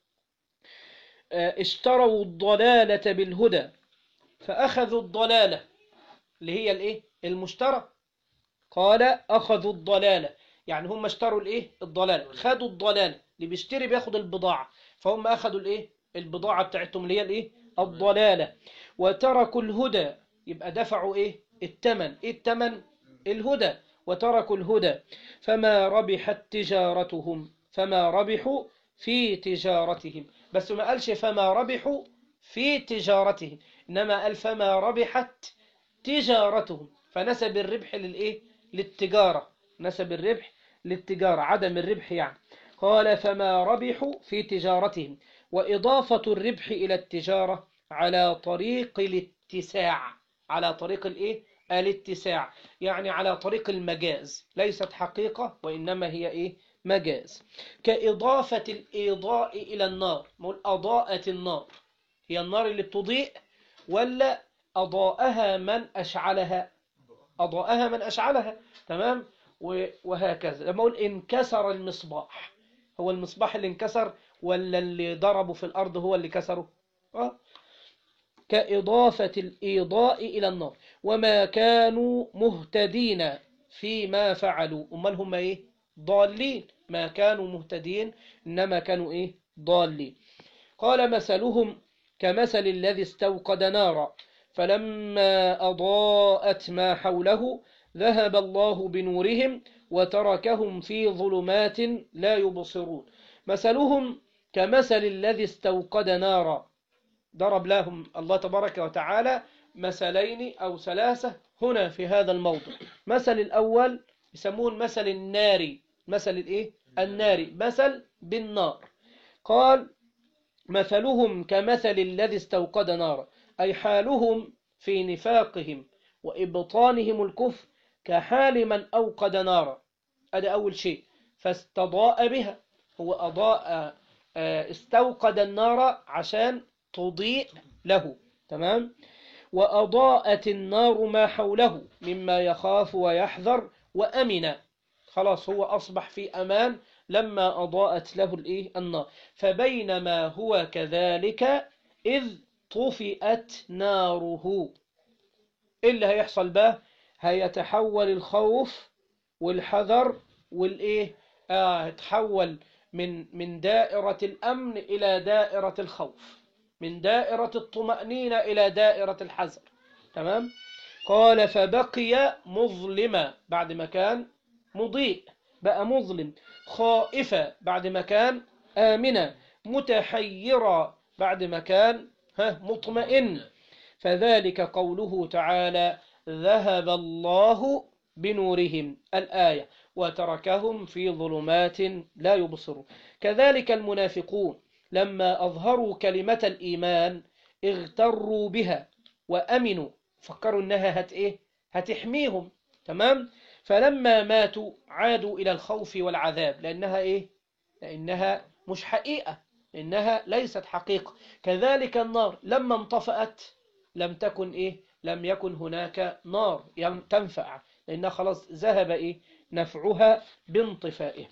اشتروا الضلالة بالهدى فأخذوا الضلالة اللي هي المشترى. قال أخذوا الضلالة يعني هم اشتروا الضلالة، خدوا الضلالة. اللي بيشتري بياخد البضاعة، فهم أخذوا الإيه؟ البضاعة بتاعتهم اللي هي الإيه؟ الضلالة. وتركوا الهدى، يبقى دفعوا إيه؟ الثمن. إيه الثمن؟ الهدى. وتركوا الهدى فما ربحت تجارتهم، فما ربحوا في تجارتهم. بس ما قالش فما ربحوا في تجارتهم، إنما قال فما ربحت تجارتهم، فنسب الربح للإيه؟ للتجارة، نسب الربح للتجارة، عدم الربح يعني. قال فما ربحوا في تجارتهم، وإضافة الربح إلى التجارة على طريق الاتساع، على طريق الإيه؟ الاتساع، يعني على طريق المجاز، ليست حقيقة وإنما هي إيه؟ مجاز. كإضافة الإضاء إلى النار، نقول أضاءت النار، هي النار اللي بتضيء ولا أضاءها من أشعلها؟ أضاءها من أشعلها. تمام. وهكذا لما أقول انكسر المصباح، هو المصباح اللي انكسر ولا اللي ضربه في الأرض هو اللي كسره؟ كإضافة الإضاء إلى النار. وما كانوا مهتدين فيما فعلوا، أمال هم إيه؟ ضالين. ما كانوا مهتدين إنما كانوا إيه؟ ضالين. قال مثلهم كمثل الذي استوقد نارا فلما أضاءت ما حوله ذهب الله بنورهم وتركهم في ظلمات لا يبصرون. مثلهم كمثل الذي استوقد نارا، ضرب لهم الله تبارك وتعالى مثلين أو ثلاثة هنا في هذا الموضع. مثل الأول يسمون مثل الناري، مثل الإيه؟ الناري، مثل بالنار. قال مثلهم كمثل الذي استوقد نارا، أي حالهم في نفاقهم وإبطانهم الكفر كحال من أوقد نارا. هذا أول شيء، فاستضاء بها، هو أضاء، استوقد النار عشان تضيء له. تمام. وأضاءت النار ما حوله مما يخاف ويحذر وأمن، خلاص هو أصبح في أمان لما أضاءت له الإيه؟ النار. فبينما هو كذلك إذ طفئت ناره، إيه اللي هيحصل بقى؟ هيتحول الخوف والحذر والإيه؟ هتحول من دائرة الأمن إلى دائرة الخوف، من دائرة الطمأنينة إلى دائرة الحذر. تمام. قال فبقي مظلما، بعد ما كان مضيء بقى مظلم، خائفا بعد ما كان آمنا، متحيرا بعد ما كان مطمئن. فذلك قوله تعالى ذهب الله بنورهم الآية وتركهم في ظلمات لا يبصرون. كذلك المنافقون لما أظهروا كلمة الإيمان اغتروا بها وأمنوا، فكروا إنها هتحميهم. تمام. فلما ماتوا عادوا إلى الخوف والعذاب، لأنها إيه؟ لأنها مش حقيقة، لأنها ليست حقيقة. كذلك النار لما انطفأت لم تكن إيه؟ لم يكن هناك نار تنفع، لأنها خلاص ذهب نفعها بانطفائه.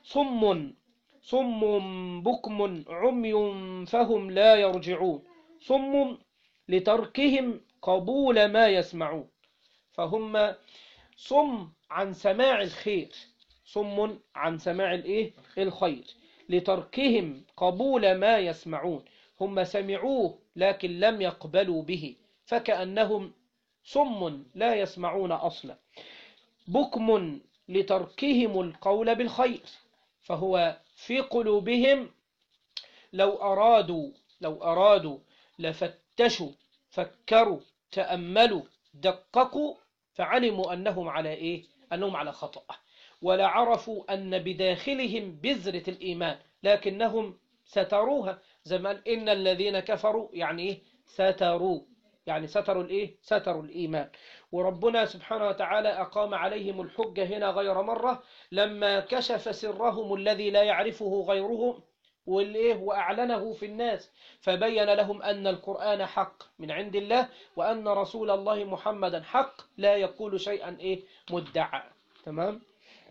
صم بكم عمي فهم لا يرجعون. صم لتركهم قبول ما يسمعون، فهم صم عن سماع الخير، صم عن سماع الخير، لتركهم قبول ما يسمعون، هم سمعوه لكن لم يقبلوا به، فكأنهم صم لا يسمعون أصلا. بكم لتركهم القول بالخير، فهو في قلوبهم لو أرادوا لفتشوا، فكروا، تأملوا، دققوا، فعلموا أنهم على أنهم على خطأ، ولعرفوا أن بداخلهم بذرة الإيمان لكنهم ستروها. زمان إن الذين كفروا يعني ستروا، يعني ستروا الإيمان. وربنا سبحانه وتعالى أقام عليهم الحجة هنا غير مرة لما كشف سرهم الذي لا يعرفه غيرهم وأعلنه في الناس، فبين لهم أن القرآن حق من عند الله، وأن رسول الله محمدا حق لا يقول شيئا مدعى. تمام.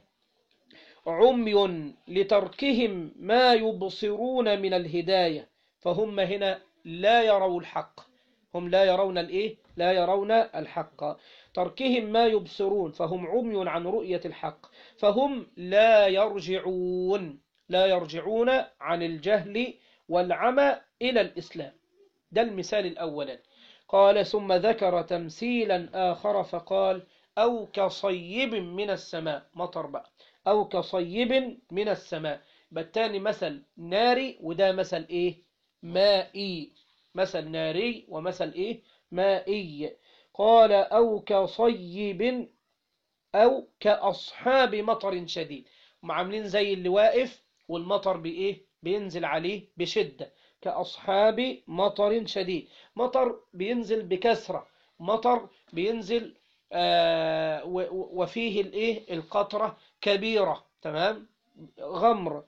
عمي لتركهم ما يبصرون من الهداية، فهم هنا لا يروا الحق، هم لا يرون لا يرون الحق. تركهم ما يبصرون فهم عمي عن رؤية الحق، فهم لا يرجعون عن الجهل والعمى إلى الإسلام. ده المثال الأول. قال ثم ذكر تمثيلا آخر فقال أو كصيب من السماء، مطر بقى، أو كصيب من السماء. بالتالي مثل ناري، وده مثل إيه؟ مائي. مثل ناري ومثل إيه؟ مائي. قال أو كصيب أو كأصحاب مطر شديد. هم عاملين زي اللي واقف والمطر بإيه؟ بينزل عليه بشدة. كأصحاب مطر شديد، مطر بينزل بكثرة، مطر بينزل وفيه الإيه؟ القطرة كبيرة، تمام؟ غمر.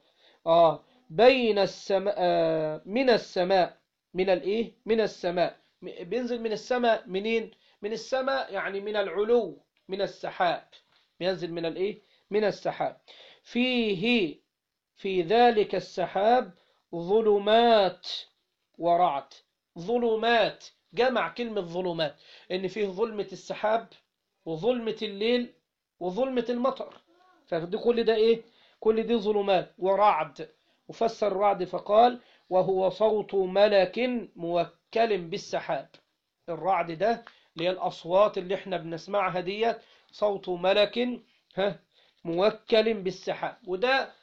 بين السماء، من السماء، من الإيه؟ من السماء. بينزل من السماء منين؟ من السماء يعني من العلو، من السحاب. ينزل من الايه؟ من السحاب. فيه، في ذلك السحاب ظلمات ورعد. ظلمات، جمع كلمة ظلمات، ان فيه ظلمة السحاب وظلمة الليل وظلمة المطر. فدي كل ده ايه؟ كل دي ظلمات. ورعد، وفسر الرعد فقال وهو صوت ملك موكل بالسحاب. الرعد ده اللي هي الأصوات اللي احنا بنسمعها ديت، صوت ملك موكل بالسحاب. وده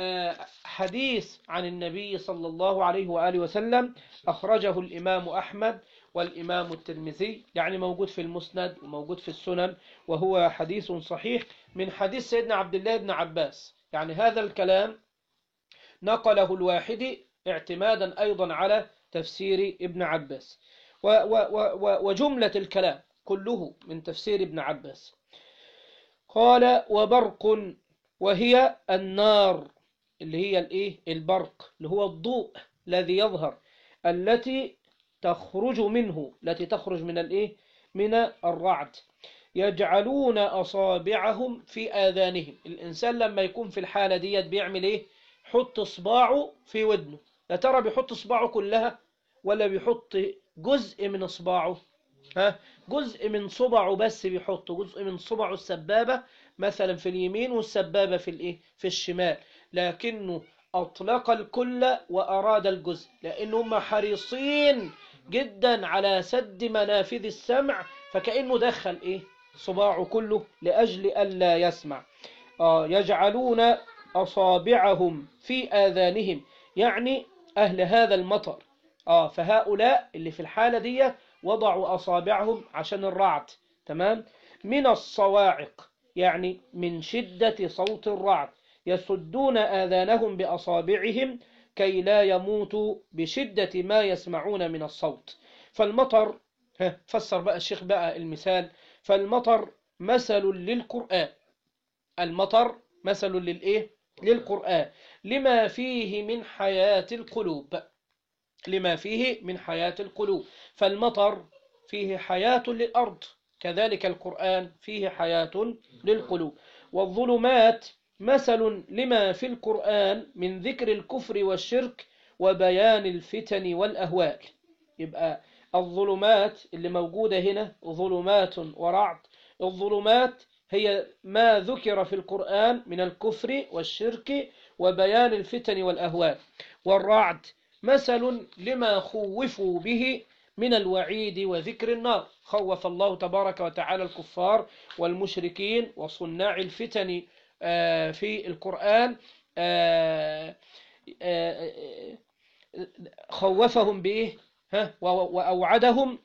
حديث عن النبي صلى الله عليه وآله وسلم، أخرجه الإمام أحمد والإمام الترمذي، يعني موجود في المسند وموجود في السنن، وهو حديث صحيح من حديث سيدنا عبد الله بن عباس. يعني هذا الكلام نقله الواحدي اعتمادا أيضا على تفسير ابن عباس، وجملة الكلام كله من تفسير ابن عباس. قال وبرق، وهي النار، اللي هي الايه؟ البرق، اللي هو الضوء الذي يظهر، التي تخرج منه، التي تخرج من الايه؟ من الرعد. يجعلون أصابعهم في آذانهم. الإنسان لما يكون في الحالة ديت بيعمل ايه؟ حط صباعه في ودنه. يا ترى بيحط صباعه كلها ولا بيحط جزء من صباعه؟ جزء من صبعه بس، بيحط جزء من صبعه السبابة مثلا في اليمين والسبابة في الايه؟ في الشمال. لكنه أطلق الكل وأراد الجزء، لأنهم حريصين جدا على سد منافذ السمع، فكأنه دخل ايه؟ صباعه كله لأجل ألا يسمع. يجعلون أصابعهم في آذانهم، يعني أهل هذا المطر. فهؤلاء اللي في الحالة دي وضعوا أصابعهم عشان الرعد، تمام؟ من الصواعق، يعني من شدة صوت الرعد، يسدون آذانهم بأصابعهم كي لا يموتوا بشدة ما يسمعون من الصوت. فالمطر، فسر بقى الشيخ بقى المثال. فالمطر مثل للقرآن. المطر مثل للإيه؟ للقرآن، لما فيه من حياة القلوب. لما فيه من حياة القلوب. فالمطر فيه حياة للأرض، كذلك القرآن فيه حياة للقلوب. والظلمات مثل لما في القرآن من ذكر الكفر والشرك وبيان الفتن والأهوال. يبقى الظلمات اللي موجودة هنا ظلمات ورعد. الظلمات هي ما ذكر في القرآن من الكفر والشرك وبيان الفتن والأهوال. والرعد مثل لما خوفوا به من الوعيد وذكر النار. خوف الله تبارك وتعالى الكفار والمشركين وصناع الفتن في القرآن، خوفهم بإيه؟ وأوعدهم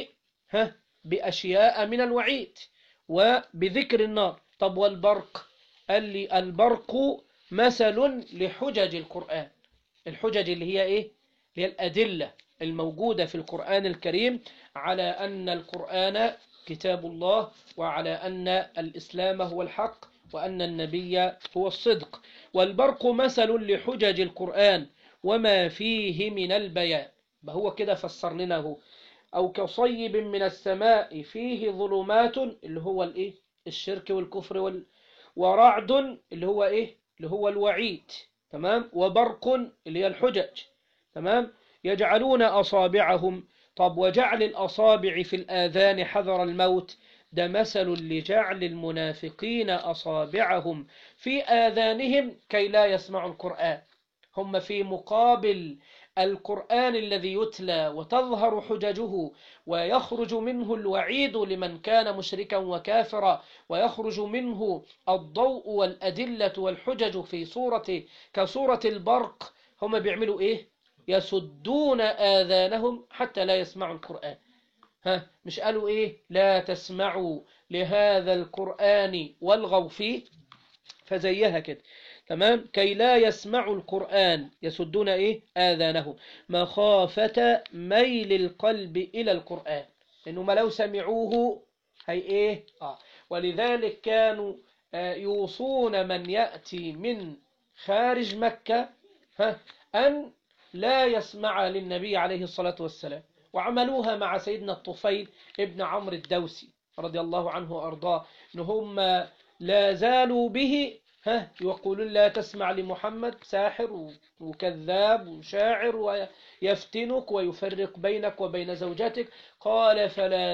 بأشياء من الوعيد وبذكر النار. طب والبرق؟ قال لي البرق مثل لحجج القرآن. الحجج اللي هي إيه؟ اللي هي الأدلة الموجودة في القرآن الكريم على أن القرآن كتاب الله، وعلى أن الإسلام هو الحق، وأن النبي هو الصدق. والبرق مثل لحجج القرآن وما فيه من البيان. هو كده فسر لنا هو. أو كصيب من السماء فيه ظلمات، اللي هو الإيه؟ الشرك والكفر ورعد اللي هو إيه؟ اللي هو الوعيد، تمام؟ وبرق اللي هي الحجج، تمام؟ يجعلون أصابعهم. طب وجعل الأصابع في الآذان حذر الموت، ده مثل لجعل المنافقين أصابعهم في آذانهم كي لا يسمعوا القرآن. هم في مقابل القرآن الذي يتلى وتظهر حججه ويخرج منه الوعيد لمن كان مشركا وكافرا، ويخرج منه الضوء والأدلة والحجج في صورة كصورة البرق، هم بيعملوا إيه؟ يسدون آذانهم حتى لا يسمعوا القرآن. مش قالوا إيه؟ لا تسمعوا لهذا القرآن والغوا فيه، فزيها كده تمام، كي لا يسمعوا القرآن، يسدون إيه؟ آذانهم مخافة ميل القلب إلى القرآن، لأنه ما لو سمعوه هي إيه؟ ولذلك كانوا يوصون من يأتي من خارج مكة أن لا يسمع للنبي عليه الصلاة والسلام، وعملوها مع سيدنا الطفيل ابن عمرو الدوسي رضي الله عنه وأرضاه، إنهم لا زالوا به يقولون لا تسمع لمحمد، ساحر وكذاب وشاعر ويفتنك ويفرق بينك وبين زوجتك. قال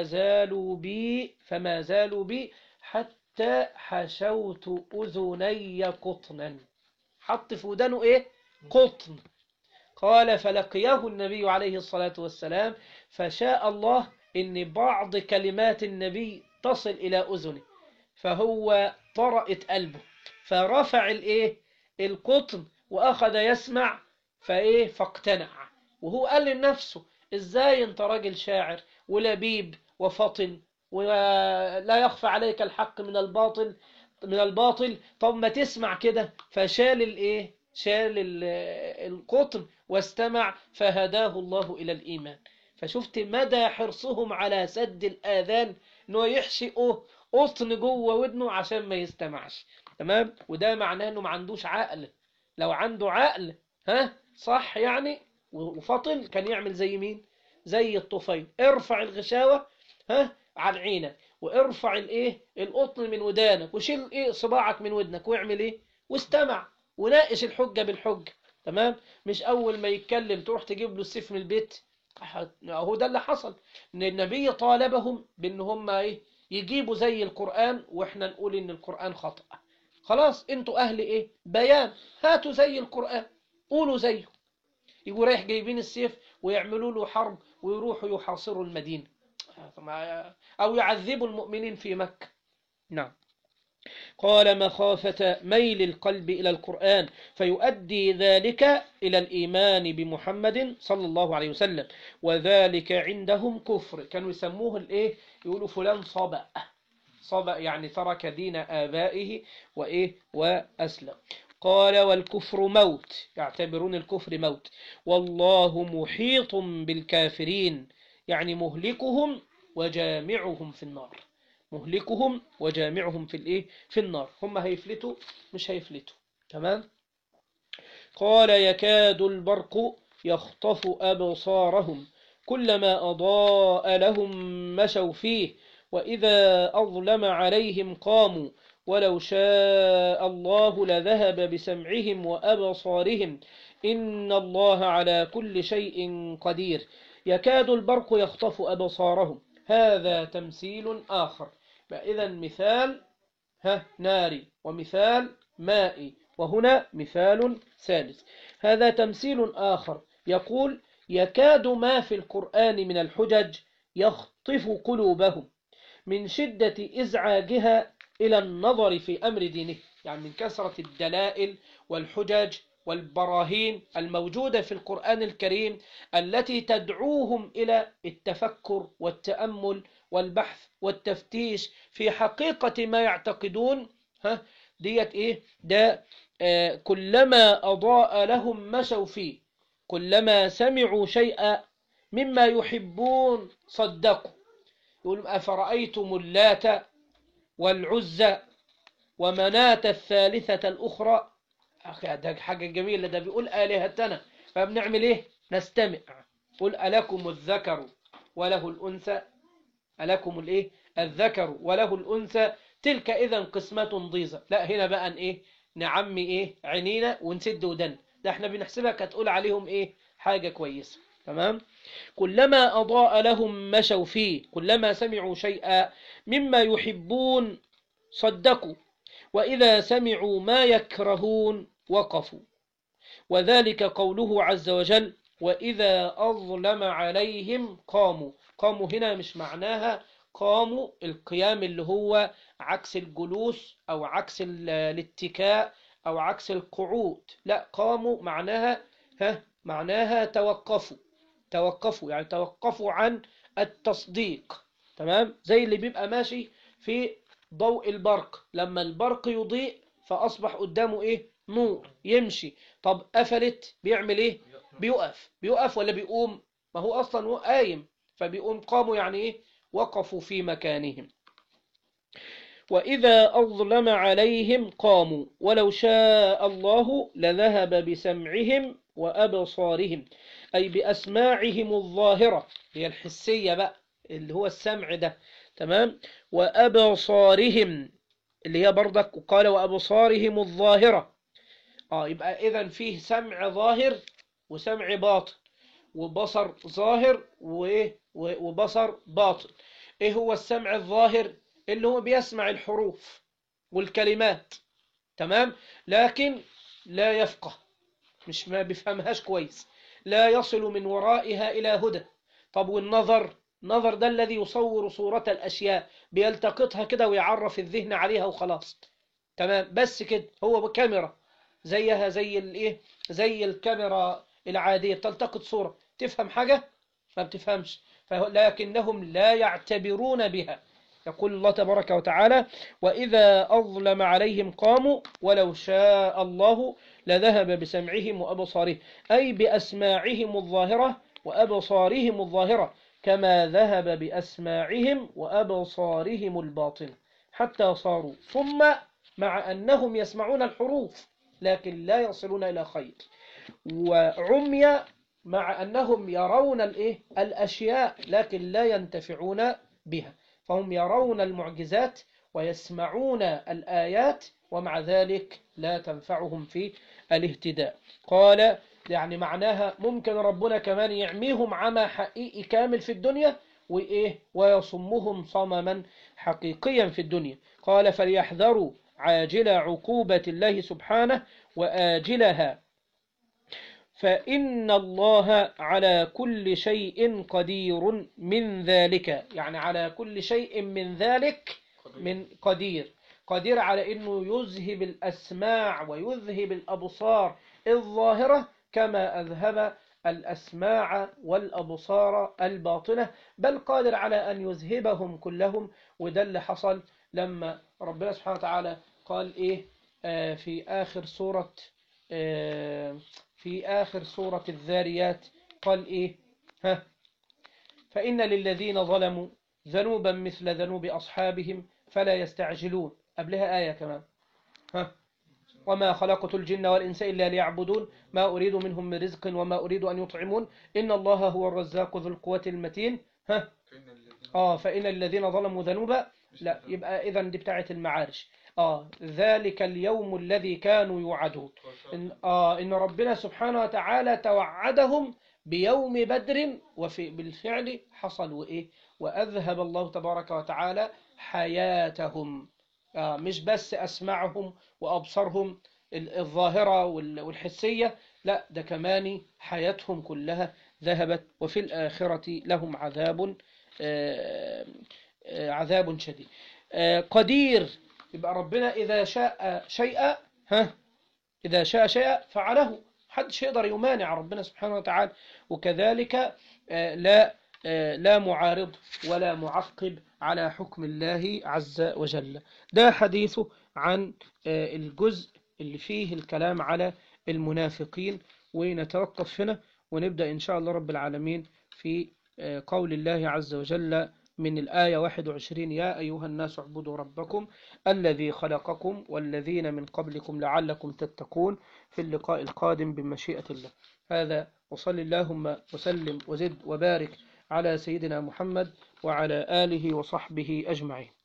فما زالوا بي حتى حشوت أذني قطنا، حط في ودانه إيه؟ قطن. قال فلقيه النبي عليه الصلاة والسلام، فشاء الله إن بعض كلمات النبي تصل إلى أذنه، فهو طرأت قلبه، فرفع القطن وأخذ يسمع فاقتنع. وهو قال لنفسه إزاي أنت راجل شاعر ولبيب وفطن ولا يخفى عليك الحق من الباطل، طب ما تسمع كده. فشال شال القطن واستمع، فهداه الله إلى الإيمان. فشفت مدى حرصهم على سد الآذان، إنه يحشئه قطن جوه ودنه عشان ما يستمعش. تمام، وده معناه إنه ما عندوش عقل. لو عنده عقل صح يعني وفطن، كان يعمل زي مين؟ زي الطفيل. ارفع الغشاوة عن عينك، وارفع القطن من ودانك، وشيل صباعك من ودنك، واعمل واستمع وناقش الحجة بالحجة. تمام، مش أول ما يتكلم تروح تجيب له السيف من البيت. هو ده اللي حصل، إن النبي طالبهم بأن هم يجيبوا زي القرآن، وإحنا نقول إن القرآن خطأ. خلاص انتوا أهل بيان، هاتوا زي القرآن، قولوا زيه. يقول رايح جايبين السيف ويعملوا له حرب ويروحوا يحاصروا المدينة، أو يعذبوا المؤمنين في مكة. نعم. قال مخافة ميل القلب إلى القرآن، فيؤدي ذلك إلى الإيمان بمحمد صلى الله عليه وسلم، وذلك عندهم كفر. كانوا يسموه يقولوا فلان صبأ يعني ترك دين آبائه وأسلم. قال والكفر موت، يعتبرون الكفر موت، والله محيط بالكافرين، يعني مهلكهم وجامعهم في النار. مهلكهم وجامعهم في النار. هم هيفلتوا مش هيفلتوا. تمام. قال يكاد البرق يخطف أبصارهم كلما أضاء لهم مشوا فيه، وإذا أظلم عليهم قاموا، ولو شاء الله لذهب بسمعهم وأبصارهم إن الله على كل شيء قدير. يكاد البرق يخطف أبصارهم، هذا تمثيل آخر. إذا مثال ناري ومثال مائي، وهنا مثال ثالث. هذا تمثيل آخر، يقول يكاد ما في القرآن من الحجج يخطف قلوبهم من شدة إزعاجها إلى النظر في أمر دينه، يعني من كثرة الدلائل والحجج والبراهين الموجودة في القرآن الكريم التي تدعوهم إلى التفكر والتأمل والبحث والتفتيش في حقيقة ما يعتقدون. ديت ده كلما أضاء لهم مشوا فيه، كلما سمعوا شيئا مما يحبون صدقوا. يقول أفرأيتم اللات والعزى ومناة الثالثة الأخرى. ده حاجة جميلة، ده بيقول آلهتنا، فبنعمل نستمع. قل ألكم الذكر وله الأنثى، ألكم الذكر وله الأنثى، تلك إذا قسمة ضيزة. لا، هنا بقى نعمي عينينا ونسد ودن، ده احنا بنحسبها كتقول عليهم حاجة كويسة. تمام. كلما أضاء لهم مشوا فيه، كلما سمعوا شيئا مما يحبون صدقوا، وإذا سمعوا ما يكرهون وقفوا. وذلك قوله عز وجل وإذا أظلم عليهم قاموا. قاموا هنا مش معناها قاموا القيام اللي هو عكس الجلوس أو عكس الاتكاء أو عكس القعود، لا، قاموا معناها معناها توقفوا. توقفوا يعني توقفوا عن التصديق. تمام، زي اللي بيبقى ماشي في ضوء البرق، لما البرق يضيء فأصبح قدامه إيه؟ نور، يمشي. طب قفلت بيعمل إيه؟ بيقف ولا بيقوم؟ ما هو أصلا هو قايم، فبيقوم. قاموا يعني إيه؟ وقفوا في مكانهم. وإذا أظلم عليهم قاموا ولو شاء الله لذهب بسمعهم وأبصارهم، أي بأسماعهم الظاهرة هي الحسية بقى اللي هو السمع ده. تمام، وأبصارهم اللي هي برضك، وقال وأبصارهم الظاهرة. يبقى إذن فيه سمع ظاهر وسمع باطن، وبصر ظاهر وبصر باطن. إيه هو السمع الظاهر؟ اللي هو بيسمع الحروف والكلمات، تمام، لكن لا يفقه، مش ما بيفهمهاش كويس، لا يصل من ورائها إلى هدى. طب والنظر؟ النظر ده الذي يصور صورة الأشياء، بيلتقطها كده ويعرف الذهن عليها وخلاص. تمام، بس كده، هو كاميرا زيها زي الايه، زي الكاميرا العادية، بتلتقط صورة، تفهم حاجة؟ ما بتفهمش. لكنهم لا يعتبرون بها. يقول الله تبارك وتعالى وإذا أظلم عليهم قاموا ولو شاء الله لذهب بسمعهم وأبصارهم، أي بأسماعهم الظاهرة وأبصارهم الظاهرة، كما ذهب بأسماعهم وأبصارهم الباطنة، حتى صاروا ثم مع أنهم يسمعون الحروف لكن لا يصلون إلى خير، وعمي مع أنهم يرون الأشياء لكن لا ينتفعون بها. فهم يرون المعجزات ويسمعون الآيات ومع ذلك لا تنفعهم في الاهتداء. قال يعني معناها ممكن ربنا كمان يعميهم عمى حقيقي كامل في الدنيا ويصمهم صمما حقيقيا في الدنيا. قال فليحذروا عاجل عقوبة الله سبحانه وآجلها، فإن الله على كل شيء قدير من ذلك، يعني على كل شيء من ذلك من قدير على أنه يذهب الأسماع ويذهب الأبصار الظاهرة كما أذهب الأسماع والأبصار الباطنة، بل قادر على أن يذهبهم كلهم. وده اللي حصل لما ربنا سبحانه وتعالى قال في آخر سورة الذاريات قال فإن للذين ظلموا ذنوبا مثل ذنوب أصحابهم فلا يستعجلون. قبلها آية كمان وما خلقت الجن والإنس إلا ليعبدون ما أريد منهم من رزق وما أريد أن يطعمون إن الله هو الرزاق ذو القوة المتين. فإن الذين ظلموا ذنوبا، لا، يبقى إذن دي بتاعت المعارج. ذلك اليوم الذي كانوا يوعدون. إن ربنا سبحانه وتعالى توعدهم بيوم بدر، بالفعل حصل وأذهب الله تبارك وتعالى حياتهم. مش بس أسمعهم وأبصرهم الظاهرة والحسية، لا، ده كمان حياتهم كلها ذهبت، وفي الآخرة لهم عذاب شديد. قدير، يبقى ربنا إذا شاء شيئا فعله، محدش يقدر يمانع ربنا سبحانه وتعالى. وكذلك لا معارض ولا معقب على حكم الله عز وجل. ده حديثه عن الجزء اللي فيه الكلام على المنافقين. ونتوقف هنا ونبدأ إن شاء الله رب العالمين في قول الله عز وجل من الآية 21 يا أيها الناس اعبدوا ربكم الذي خلقكم والذين من قبلكم لعلكم تتقون، في اللقاء القادم بمشيئة الله. هذا، وصل اللهم وسلم وزد وبارك على سيدنا محمد وعلى آله وصحبه أجمعين.